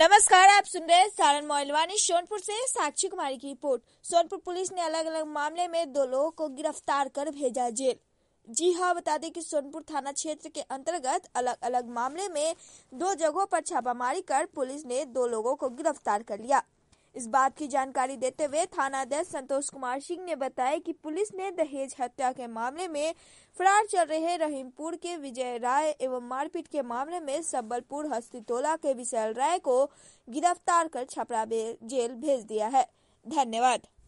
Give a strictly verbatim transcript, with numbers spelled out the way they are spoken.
नमस्कार, आप सुन रहे हैं सारण मोइलवानी। सोनपुर से साक्षी कुमारी की रिपोर्ट। सोनपुर पुलिस ने अलग अलग मामले में दो लोगों को गिरफ्तार कर भेजा जेल। जी हां, बता दें कि सोनपुर थाना क्षेत्र के अंतर्गत अलग अलग मामले में दो जगहों पर छापामारी कर पुलिस ने दो लोगों को गिरफ्तार कर लिया। इस बात की जानकारी देते हुए थाना अध्यक्ष संतोष कुमार सिंह ने बताया कि पुलिस ने दहेज हत्या के मामले में फरार चल रहे रहीमपुर के विजय राय एवं मारपीट के मामले में सबलपुर हस्तीटोला के विशाल राय को गिरफ्तार कर छपरा जेल भेज दिया है। धन्यवाद।